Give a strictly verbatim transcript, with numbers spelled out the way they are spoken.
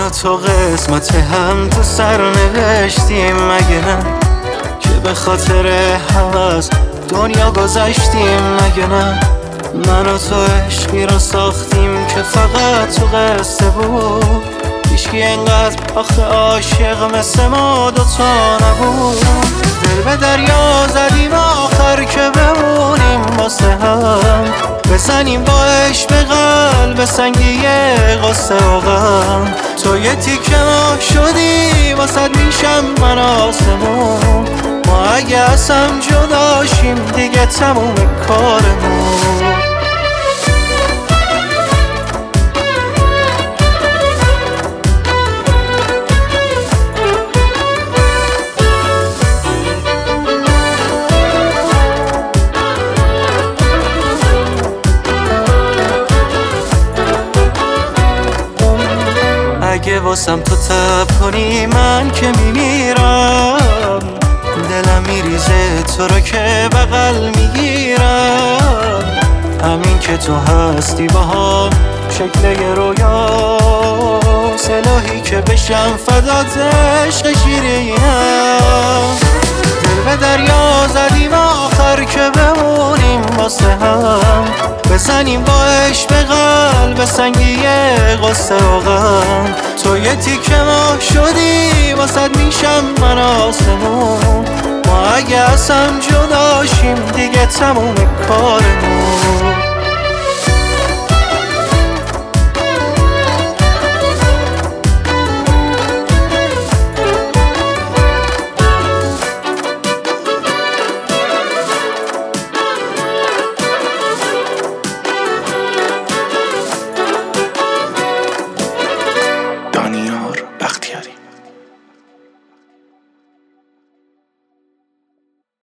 و تو قسمت هم تو سر نوشتیم مگه نه، که به خاطر هوس دنیا گذشتیم مگه نه. من و تو عشقی رو ساختیم که فقط تو قصه بود، هیچکی انقدر آخه عاشق مثل ما دوتا نبود. دل به دریا زدیم آخر که بمونیم واسه هم، بزنیم با عشق به قلب سنگی قصه و غم. تو یه تیکه ما شدی واسد میشم من آسمون، ما اگه اصلا جداشیم دیگه تموم کارمون. اگه واسم تو تب کنی من که میمیرم، دلم میریزه تو رو که بغل میگیرم. همین که تو هستی با هم شکل یه رویاست، الهی که بشم فدات عشق شیرینم. دل به دریا زدیم آخر که بمونیم واسه هم، بزنیم با عشق به قلب سنگی قصه و غم. تو یه تیکه ما شدی واسد میشم من آسمون، ما اگه اصلا جداشیم دیگه تموم کارمون.